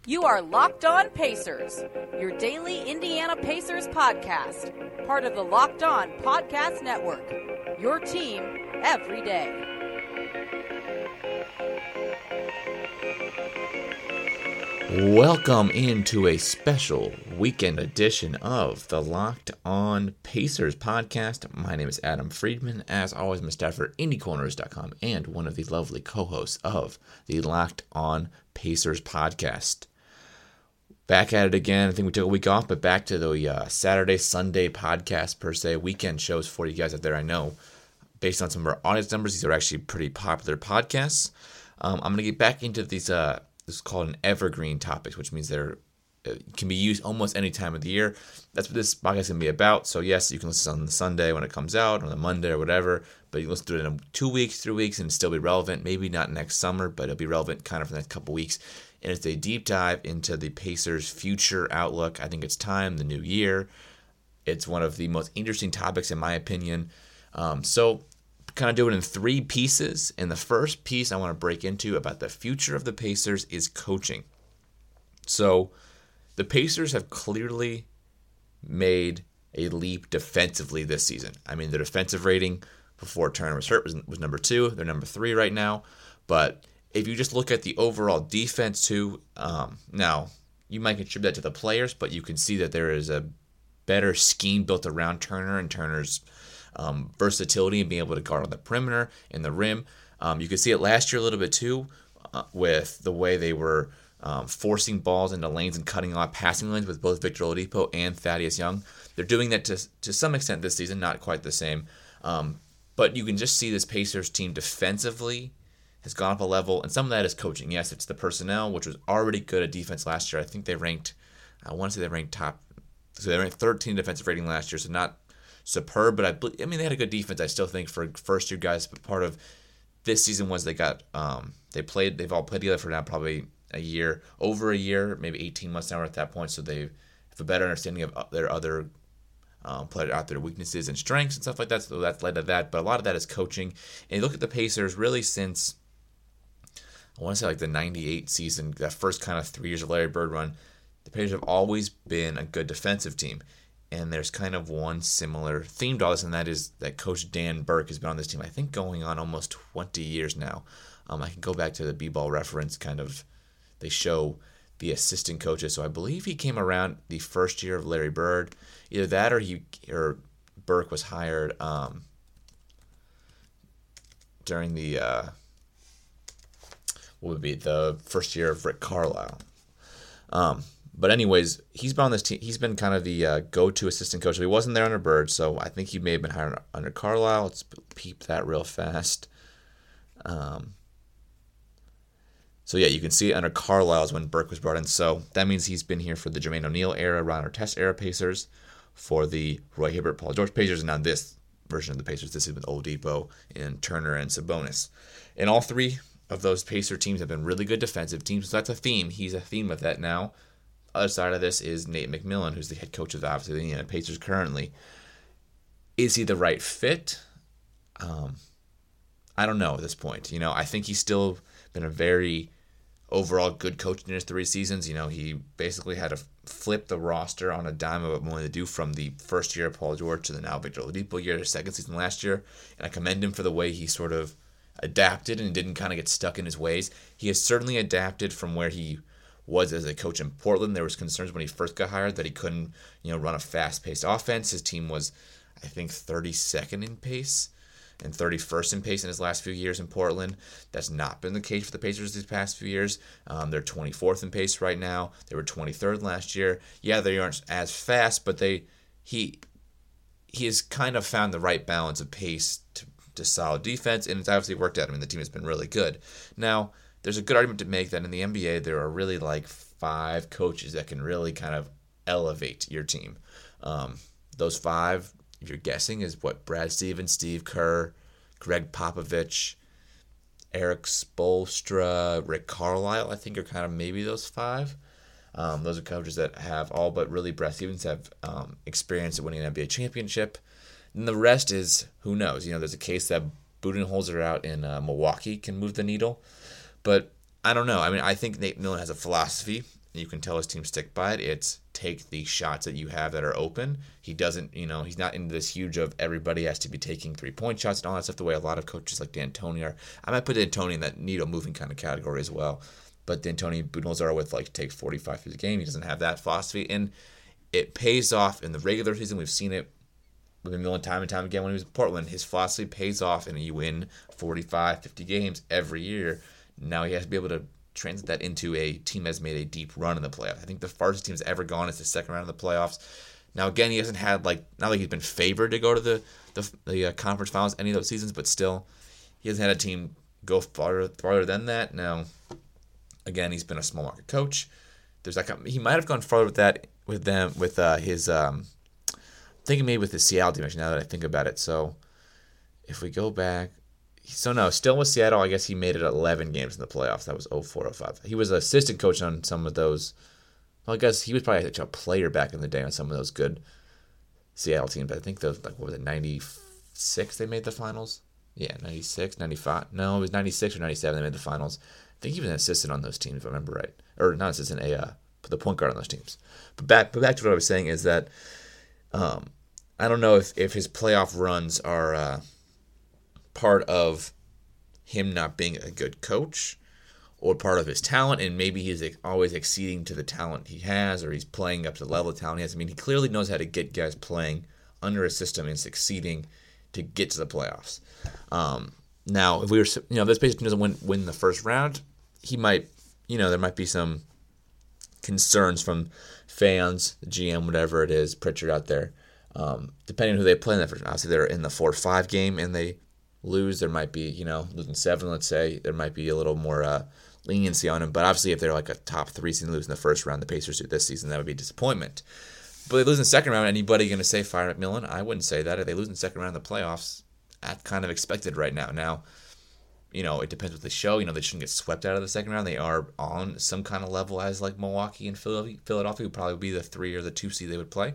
You are Locked On Pacers, your daily Indiana Pacers podcast, part of the Locked On Podcast Network, your team every day. Welcome into a special weekend edition of the Locked On Pacers podcast. My name is Adam Friedman. As always, I'm a staffer at IndyCorners.com and one of the lovely co-hosts of the Locked On Pacers podcast. Back at it again. I think we took a week off, but back to the Saturday, Sunday podcast per se. Weekend shows for you guys out there. I know, based on some of our audience numbers, these are actually pretty popular podcasts. I'm going to get back into these. This is called an evergreen topics, which means they're can be used almost any time of the year. That's what this podcast is going to be about. So yes, you can listen on the Sunday when it comes out, or the Monday or whatever, but you can listen to it in 2 weeks, 3 weeks, and still be relevant. Maybe not next summer, but it'll be relevant kind of for the next couple weeks. And it's a deep dive into the Pacers' future outlook. I think it's time, the new year. It's one of the most interesting topics in my opinion. So kind of do it in 3 pieces. And the first piece I want to break into about the future of the Pacers is coaching. So the Pacers have clearly made a leap defensively this season. I mean, the defensive rating before Turner was hurt was number 2. They're number 3 right now. But if you just look at the overall defense too, now you might contribute that to the players, but you can see that there is a better scheme built around Turner and Turner's versatility and being able to guard on the perimeter and the rim. You could see it last year a little bit too with the way they were forcing balls into lanes and cutting off passing lanes with both Victor Oladipo and Thaddeus Young. They're doing that to some extent this season, not quite the same. But you can just see this Pacers team defensively has gone up a level, and some of that is coaching. Yes, it's the personnel, which was already good at defense last year. I think they ranked, I want to say they ranked top, so they ranked 13 defensive rating last year, so not superb, but I mean, they had a good defense, I still think, for first-year guys, but part of this season was they've all played together for now probably over a year, maybe 18 months now at that point, so they have a better understanding of their other players out there, weaknesses and strengths and stuff like that, so that's led to that, but a lot of that is coaching. And you look at the Pacers really since, I want to say like the 98 season, that first kind of 3 years of Larry Bird run, the Pacers have always been a good defensive team. And there's kind of one similar theme to all this, and that is that Coach Dan Burke has been on this team, I think, going on almost 20 years now. I can go back to the B-ball reference, kind of, they show the assistant coaches. So I believe he came around the first year of Larry Bird. Either that or Burke was hired during the what would be the first year of Rick Carlisle. But anyways, he's been on this team. He's been kind of the go-to assistant coach. He wasn't there under Bird, so I think he may have been hired under Carlisle. Let's peep that real fast. So yeah, you can see it under Carlisle is when Burke was brought in. So that means he's been here for the Jermaine O'Neal era, Ron Artest era Pacers, for the Roy Hibbert, Paul George Pacers, and now this version of the Pacers. This is with Oladipo and Turner and Sabonis. And all 3 of those Pacer teams have been really good defensive teams. So that's a theme. He's a theme of that now. Other side of this is Nate McMillan, who's the head coach of obviously the Indiana Pacers currently. Is he the right fit? I don't know at this point. I think he's still been a very overall good coach in his 3 seasons. He basically had to flip the roster on a dime of what he wanted to do from the first year of Paul George to the now Victor Oladipo year, his second season last year. And I commend him for the way he sort of adapted and didn't kind of get stuck in his ways. He has certainly adapted from where he was as a coach in Portland. There was concerns when he first got hired that he couldn't, run a fast-paced offense. His team was, I think, 32nd in pace and 31st in pace in his last few years in Portland. That's not been the case for the Pacers these past few years. They're 24th in pace right now. They were 23rd last year. Yeah, they aren't as fast, but he has kind of found the right balance of pace to solid defense, and it's obviously worked out. I mean, the team has been really good. Now, there's a good argument to make that in the NBA, there are really like 5 coaches that can really kind of elevate your team. Those 5, if you're guessing, is what Brad Stevens, Steve Kerr, Greg Popovich, Eric Spoelstra, Rick Carlisle, I think are kind of maybe those 5. Those are coaches that have all but really Brad Stevens have experience at winning an NBA championship. And the rest is, who knows? There's a case that Budenholzer out in Milwaukee can move the needle. But I don't know. I mean, I think Nate McMillan has a philosophy. you can tell his team stick by it. It's take the shots that you have that are open. He doesn't, he's not into this huge of everybody has to be taking 3-point shots and all that stuff the way a lot of coaches like D'Antoni are. I might put D'Antoni in that needle moving kind of category as well. But D'Antoni Budenholzer with take 45 through the game. He doesn't have that philosophy. And it pays off in the regular season. We've seen it time and time again when he was in Portland. His philosophy pays off and you win 45, 50 games every year. Now he has to be able to translate that into a team that's made a deep run in the playoffs. I think the farthest team's ever gone is the second round of the playoffs. Now, again, he hasn't had, not like he's been favored to go to the conference finals any of those seasons, but still, he hasn't had a team go farther than that. Now, again, he's been a small market coach. He might have gone farther with his thinking maybe with the Seattle team, actually, now that I think about it. So, if we go back, still with Seattle, I guess he made it 11 games in the playoffs. That was 04-05. He was an assistant coach on some of those. Well, I guess he was probably a player back in the day on some of those good Seattle teams. I think those, what was it, 96 they made the finals? Yeah, 96, 95. No, it was 96 or 97 they made the finals. I think he was an assistant on those teams, if I remember right. Or not assistant, the point guard on those teams. But back to what I was saying is that I don't know if his playoff runs are part of him not being a good coach or part of his talent, and maybe he's always exceeding to the talent he has, or he's playing up to the level of talent he has. I mean, he clearly knows how to get guys playing under his system and succeeding to get to the playoffs. Now, if this Pacers team doesn't win the first round, he might, there might be some concerns from fans, the GM, whatever it is, Pritchard out there, depending on who they play in that first round. Obviously, they're in the 4-5 game and they lose, there might be, losing 7, let's say, there might be a little more leniency on him. But obviously, if they're like a top 3 seed and lose in the first round, the Pacers do this season, that would be a disappointment. But they lose in the second round, anybody going to say fire McMillan? I wouldn't say that. If they lose in the second round of the playoffs, that's kind of expected right now. Now, it depends what they show. They shouldn't get swept out of the second round. They are on some kind of level as like Milwaukee and Philadelphia would probably be the 3 or the 2 seed they would play.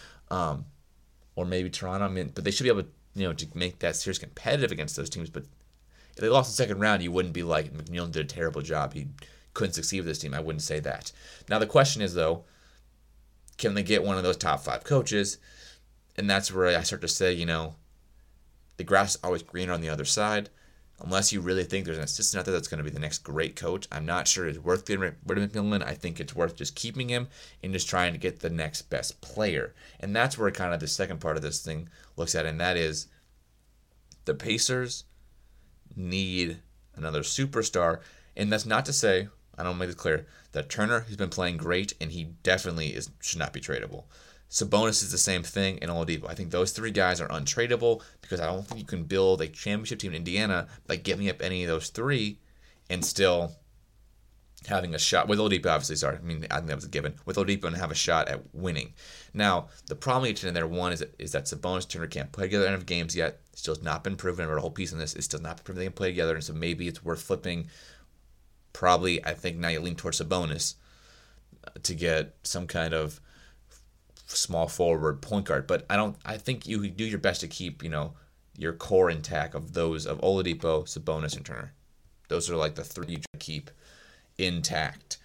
Or maybe Toronto. But they should be able to, to make that series competitive against those teams. But if they lost the second round, you wouldn't be like, McMillan did a terrible job. He couldn't succeed with this team. I wouldn't say that. Now, the question is, though, can they get one of those top 5 coaches? And that's where I start to say, the grass is always greener on the other side. Unless you really think there's an assistant out there that's going to be the next great coach, I'm not sure it's worth getting rid of McMillan. I think it's worth just keeping him and just trying to get the next best player. And that's where kind of the second part of this thing looks at, and that is the Pacers need another superstar. And that's not to say, I don't make it clear, that Turner has been playing great, and he definitely should not be tradable. Sabonis is the same thing, and Oladipo. I think those 3 guys are untradeable because I don't think you can build a championship team in Indiana by giving up any of those 3 and still having a shot. With Oladipo, obviously, I think that was a given. With Oladipo and have a shot at winning. Now, the problem in there, one, is that Sabonis Turner can't play together enough games yet. It still has not been proven. I wrote a whole piece on this. It still has not been proven they can play together, and so maybe it's worth flipping. Probably, I think now you lean towards Sabonis to get some kind of small forward point guard, but I think you do your best to keep, your core intact of those of Oladipo, Sabonis, and Turner. Those are like the 3 you keep intact.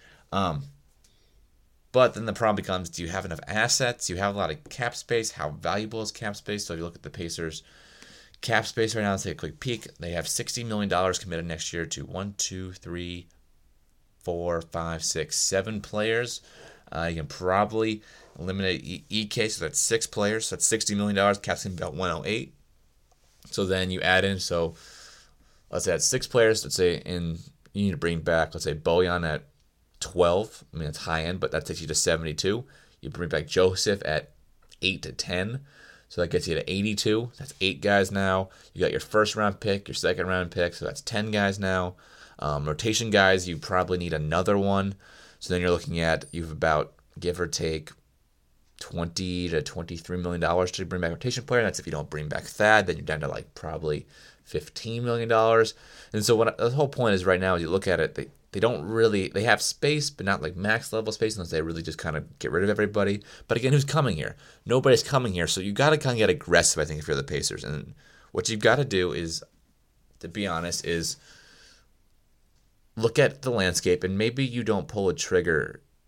But then the problem becomes, do you have enough assets? Do you have a lot of cap space? How valuable is cap space? So if you look at the Pacers cap space right now, let's take a quick peek. They have $60 million committed next year to 1, 2, 3, 4, 5, 6, 7 players. You can probably eliminate EK, so that's 6 players. So that's $60 million. Cap's going to be about 108. So then you add in, so let's say that's 6 players. Let's say you need to bring back, let's say Bojan at 12. I mean, it's high end, but that takes you to 72. You bring back Joseph at 8 to 10. So that gets you to 82. That's 8 guys now. You got your first round pick, your second round pick. So that's 10 guys now. Rotation guys, you probably need another one. So then you're looking at, you've about, give or take, $20 to $23 million to bring back a rotation player. That's if you don't bring back Thad, then you're down to like probably $15 million. And so the whole point is right now, as you look at it, they don't really, they have space, but not like max level space unless they really just kind of get rid of everybody. But again, who's coming here? Nobody's coming here. So you got to kind of get aggressive, I think, if you're the Pacers. And what you've got to do is, to be honest, is look at the landscape, and maybe you don't pull a trigger,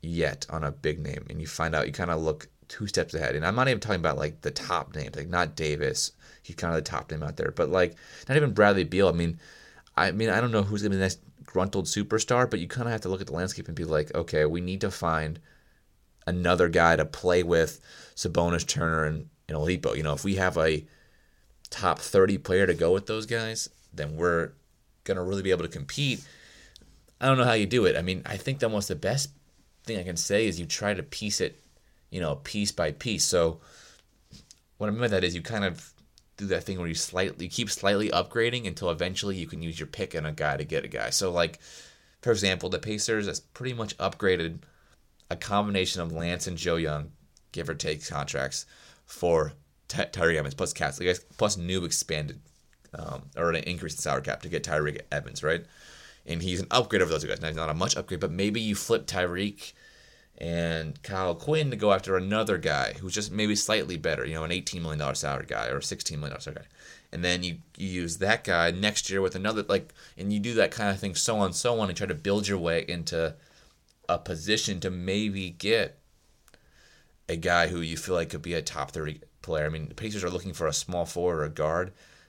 yet on a big name, and you find out you kind of look 2 steps ahead. And I'm not even talking about like the top names, like not Davis. He's kind of the top name out there, but like not even Bradley Beal. I mean, I don't know who's gonna be the next gruntled superstar, but you kind of have to look at the landscape and be like, okay, we need to find another guy to play with Sabonis, Turner, and Oladipo. If we have a top 30 player to go with those guys, then we're gonna really be able to compete. I don't know how you do it. I mean, I think almost the best thing I can say is you try to piece it, piece by piece. So what I mean by that is you kind of do that thing where you keep slightly upgrading until eventually you can use your pick and a guy to get a guy. So like, for example, the Pacers has pretty much upgraded a combination of Lance and Joe Young, give or take contracts, for Tyreke Evans plus Cats, plus new expanded or an increase in salary cap to get Tyreke Evans, right? And he's an upgrade over those guys. Now, he's not a much upgrade, but maybe you flip Tyreke and Kyle Quinn to go after another guy who's just maybe slightly better, an $18 million salary guy or a $16 million salary guy. And then you use that guy next year with another, and you do that kind of thing, so on, and try to build your way into a position to maybe get a guy who you feel like could be a top 30 player. I mean, the Pacers are looking for a small forward or a guard.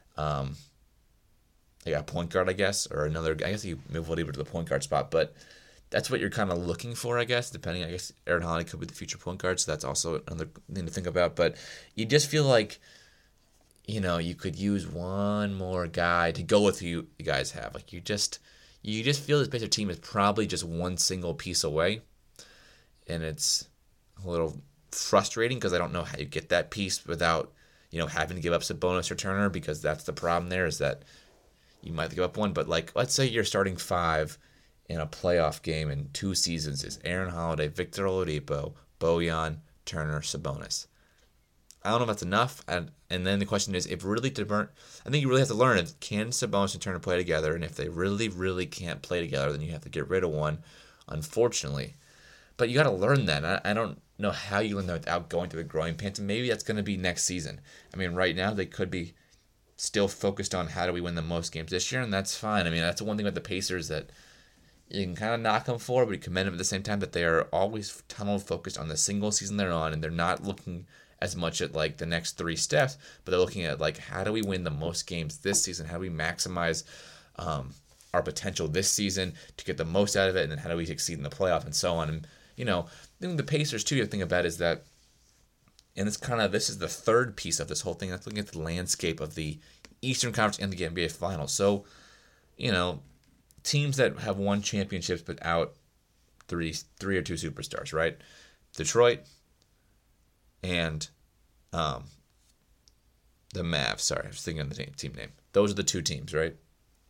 They got a point guard, I guess, or another. I guess you move Oladipo to the point guard spot, but that's what you're kind of looking for, I guess. Depending, I guess Aaron Holiday could be the future point guard, so that's also another thing to think about. But you just feel like, you could use one more guy to go with who you guys have. Like you just feel this Pacers team is probably just one single piece away, and it's a little frustrating because I don't know how you get that piece without having to give up Sabonis or Turner, because that's the problem there, is that you might give up one. But like, let's say you're starting 5 in a playoff game in 2 seasons is Aaron Holiday, Victor Oladipo, Bojan, Turner, Sabonis. I don't know if that's enough. And then the question is, I think you really have to learn if can Sabonis and Turner play together, and if they really, really can't play together, then you have to get rid of one, unfortunately. But you got to learn that. I don't know how you learn that without going through the growing pains, and maybe that's going to be next season. I mean, right now they could be still focused on how do we win the most games this year, and that's fine. I mean, that's the one thing about the Pacers that you can kind of knock them for, but you commend them at the same time, that they are always tunnel focused on the single season they're on, and they're not looking as much at like the next 3 steps, but they're looking at like, how do we win the most games this season? How do we maximize our potential this season to get the most out of it, and then how do we succeed in the playoff, and so on. And I think the Pacers too, the thing about it is that, and this is the third piece of this whole thing, that's looking at the landscape of the Eastern Conference and the NBA Finals. So, teams that have won championships without three or 2 superstars, right? Detroit and the Mavs. Sorry, I was thinking of the team name. Those are the 2 teams, right?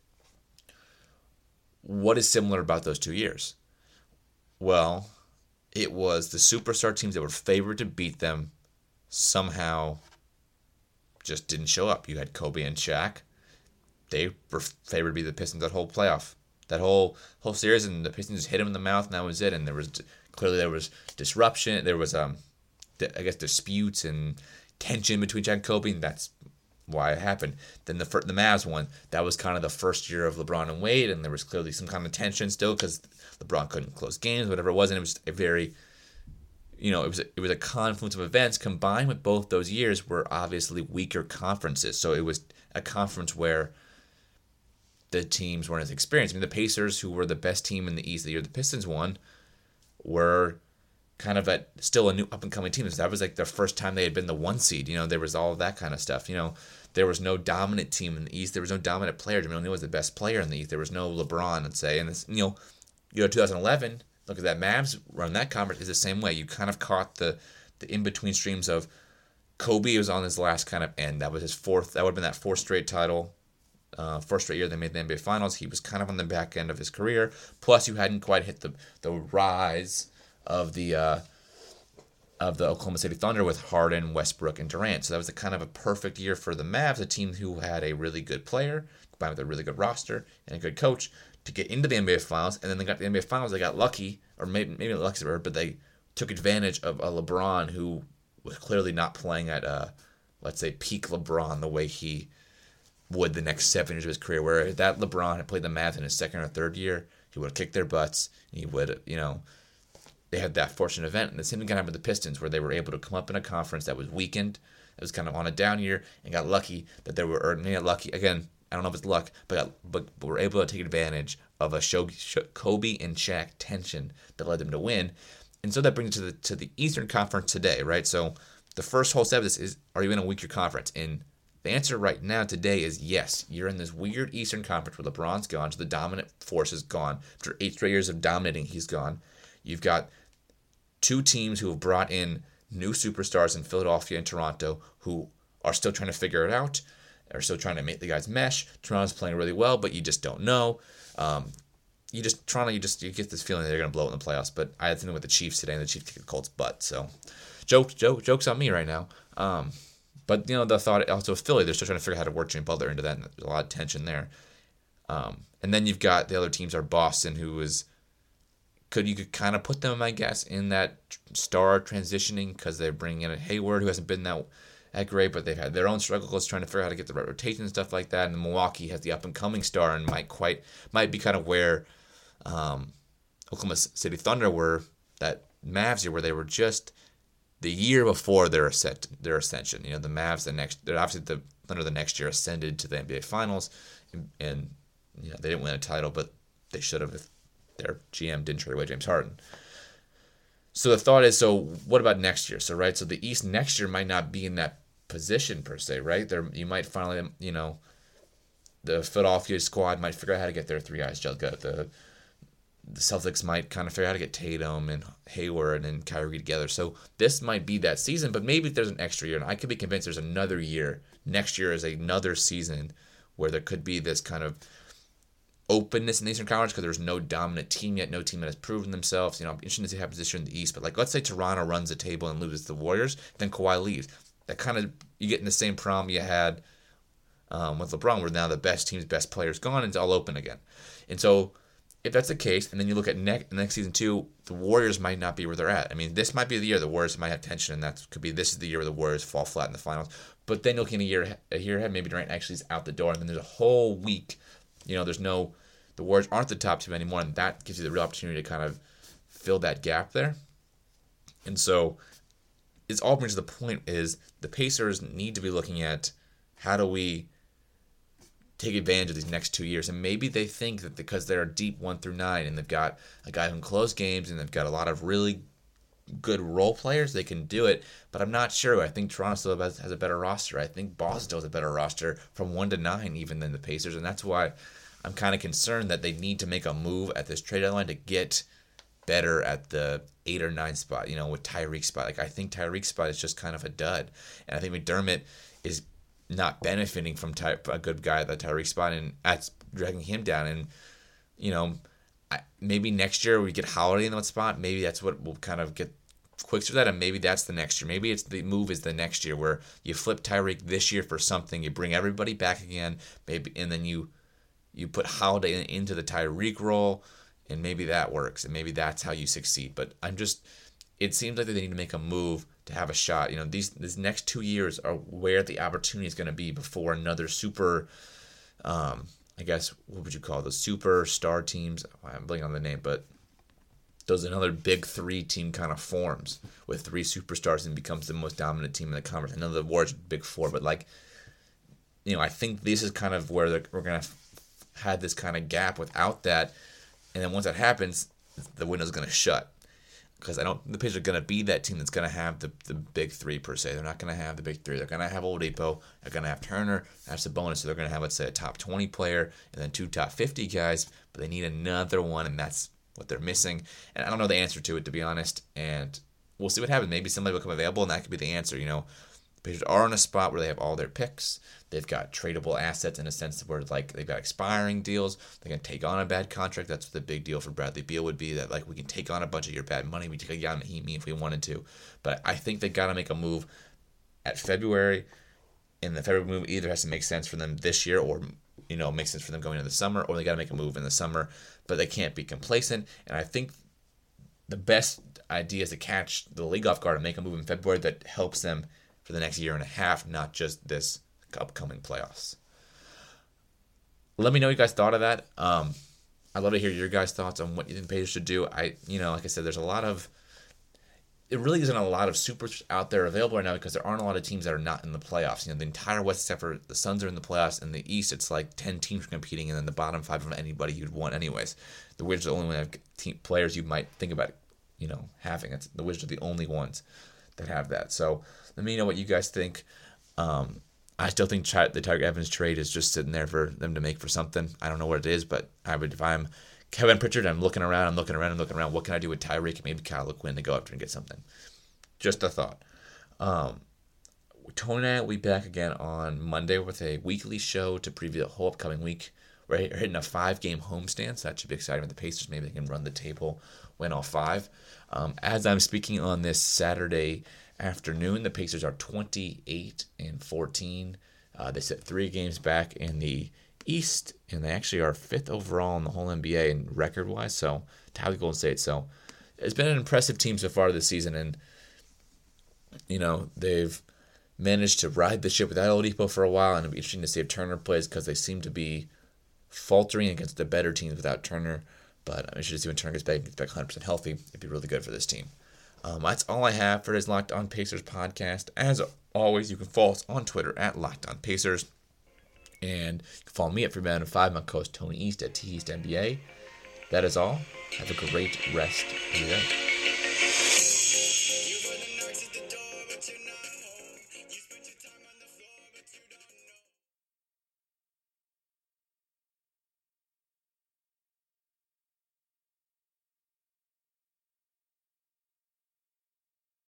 What is similar about those 2 years? Well, it was the superstar teams that were favored to beat them somehow just didn't show up. You had Kobe and Shaq. They were favored to be the Pistons that whole playoff. That whole series, and the Pistons just hit them in the mouth, and that was it. And there was disruption. There was disputes and tension between Shaq and Kobe, and that's why it happened. Then the Mavs won. That was kind of the first year of LeBron and Wade, and there was clearly some kind of tension still because LeBron couldn't close games, whatever it was, and it was a very, it was a confluence of events combined with both those years were obviously weaker conferences. So it was a conference where the teams weren't as experienced. I mean, the Pacers, who were the best team in the East the year the Pistons won, were kind of still a new up-and-coming team. So that was like their first time they had been the 1 seed. There was all of that kind of stuff. There was no dominant team in the East. There was no dominant player. Jermaine O'Neal was the best player in the East. There was no LeBron, let's say. And, 2011, look at that Mavs run. That conference is the same way. You kind of caught the in-between streams of Kobe was on his last kind of end. That was his 4th. That would have been that 4th straight title. 4th straight year they made the NBA Finals. He was kind of on the back end of his career. Plus, you hadn't quite hit the rise of the Oklahoma City Thunder with Harden, Westbrook, and Durant. So that was a kind of a perfect year for the Mavs, a team who had a really good player combined with a really good roster and a good coach to get into the NBA Finals. And then they got the NBA Finals. They got lucky, or maybe not lucky, but they took advantage of a LeBron who was clearly not playing at, let's say, peak LeBron the way he would the next 7 years of his career. Where if that LeBron had played the Mavs in his 2nd or 3rd year, he would have kicked their butts. He would, they had that fortunate event. And the same thing kind of happened with the Pistons, where they were able to come up in a conference that was weakened, that was kind of on a down year, and got lucky that they were, or maybe lucky, again, I don't know if it's luck, but were able to take advantage of a Kobe and Shaq tension that led them to win. And so that brings it to the Eastern Conference today, right? So the first whole step of this is, are you in a weaker conference? And the answer right now today is yes. You're in this weird Eastern Conference where LeBron's gone, so the dominant force is gone. After 8 straight years of dominating, he's gone. You've got 2 teams who have brought in new superstars in Philadelphia and Toronto who are still trying to figure it out. Are still trying to make the guys mesh. Toronto's playing really well, but you just don't know. You get this feeling that they're going to blow it in the playoffs. But I had something with the Chiefs today, and the Chiefs kicked the Colts' butt. So, jokes on me right now. But the thought also of Philly, they're still trying to figure out how to work Jimmy Butler into that. And there's a lot of tension there. And then you've got the other teams are Boston, who is you could kind of put them, I guess, in that star transitioning because they're bringing in a Hayward who hasn't been that great, but they've had their own struggles trying to figure out how to get the right rotation and stuff like that. And Milwaukee has the up and coming star and might be kind of where Oklahoma City Thunder were, that Mavs year where they were just the year before their ascension. The Mavs they're obviously the Thunder the next year ascended to the NBA Finals, and they didn't win a title, but they should have if their GM didn't trade away James Harden. So the thought is, so what about next year? So the East next year might not be in that position per se, right? You might finally, the Philadelphia squad might figure out how to get their 3 guys. The Celtics might kind of figure out how to get Tatum and Hayward and Kyrie together. So this might be that season, but maybe there's an extra year, and I could be convinced there's another year. Next year is another season where there could be this kind of openness in the Eastern Conference because there's no dominant team yet, no team that has proven themselves. I'm interested to see how happens this year in the East, but let's say Toronto runs the table and loses to the Warriors, then Kawhi leaves. That kind of, you get in the same problem you had with LeBron, where now the best team's best player's gone and it's all open again. And so if that's the case, and then you look at next season too, the Warriors might not be where they're at. I mean, this might be the year the Warriors might have tension, and this is the year where the Warriors fall flat in the finals. But then looking a year ahead, maybe Durant actually is out the door, and then there's a whole week, the Warriors aren't the top team anymore, and that gives you the real opportunity to kind of fill that gap there. And so it all brings to the point is the Pacers need to be looking at how do we take advantage of these next 2 years. And maybe they think that because they're deep 1 through 9 and they've got a guy who can close games and they've got a lot of really good role players, they can do it. But I'm not sure. I think Toronto still has a better roster. I think Boston still has a better roster from 1 to 9 even than the Pacers. And that's why I'm kind of concerned that they need to make a move at this trade deadline to get better at the 8 or 9 spot, with Tyreek's spot. I think Tyreek's spot is just kind of a dud. And I think McDermott is not benefiting from a good guy at the Tyreek spot, and that's dragging him down. And, maybe next year we get Holiday in that spot. Maybe that's what will kind of get quick to that, and maybe that's the next year. Maybe it's the move is the next year where you flip Tyreek this year for something, you bring everybody back again, maybe, and then you put Holiday into the Tyreek role, and maybe that works, and maybe that's how you succeed. But it seems like they need to make a move to have a shot. These next 2 years are where the opportunity is going to be before another super, I guess, what would you call those superstar teams? I'm blanking on the name, but those another big 3 team kind of forms with 3 superstars and becomes the most dominant team in the conference. I know the Warriors big 4, but I think this is kind of where we're going to have this kind of gap without that. And then once that happens, the window's going to shut. Because the Pacers are going to be that team that's going to have the big 3 per se. They're not going to have the big 3. They're going to have Oladipo. They're going to have Turner. That's a bonus. So they're going to have, let's say, a top 20 player and then 2 top 50 guys. But they need another one, and that's what they're missing. And I don't know the answer to it, to be honest. And we'll see what happens. Maybe somebody will come available, and that could be the answer. The Pacers are in a spot where they have all their picks. They've got tradable assets in a sense where they've got expiring deals. They can take on a bad contract. That's what the big deal for Bradley Beal would be, that we can take on a bunch of your bad money. We take a guy on Mahimi if we wanted to. But I think they got to make a move at February, and the February move either has to make sense for them this year or make sense for them going into the summer, or they got to make a move in the summer. But they can't be complacent. And I think the best idea is to catch the league off guard and make a move in February that helps them for the next year and a half, not just this upcoming playoffs. Let me know what you guys thought of that. I'd love to hear your guys' thoughts on what you think Pacers should do. Like I said, there's a lot of it really isn't a lot of supers out there available right now because there aren't a lot of teams that are not in the playoffs. The entire West, except for the Suns, are in the playoffs. In the East, it's like 10 teams competing, and then the bottom 5 of anybody you'd want anyways. The Wizards are the only one that have players you might think about, having. The Wizards are the only ones that have that. So let me know what you guys think. I still think the Tyreek Evans trade is just sitting there for them to make for something. I don't know what it is, but if I'm Kevin Pritchard, I'm looking around. What can I do with Tyreek and maybe Kyle Quinn to go after and get something? Just a thought. Tony and I will be back again on Monday with a weekly show to preview the whole upcoming week. We're hitting a 5-game homestand, so that should be exciting with the Pacers. Maybe they can run the table, win all 5. As I'm speaking on this Saturday afternoon, the Pacers are 28-14. They sit 3 games back in the East, and they actually are 5th overall in the whole NBA in record-wise, so tied with Golden State. So it's been an impressive team so far this season, and they've managed to ride the ship without Oladipo for a while, and it'll be interesting to see if Turner plays because they seem to be faltering against the better teams without Turner. But I'm interested to see when Turner gets back 100% healthy. It'd be really good for this team. That's all I have for today's Locked On Pacers podcast. As always, you can follow us on Twitter at Locked On Pacers. And you can follow me at FreeMan5, my co-host Tony East at TEastNBA. That is all. Have a great rest of your day.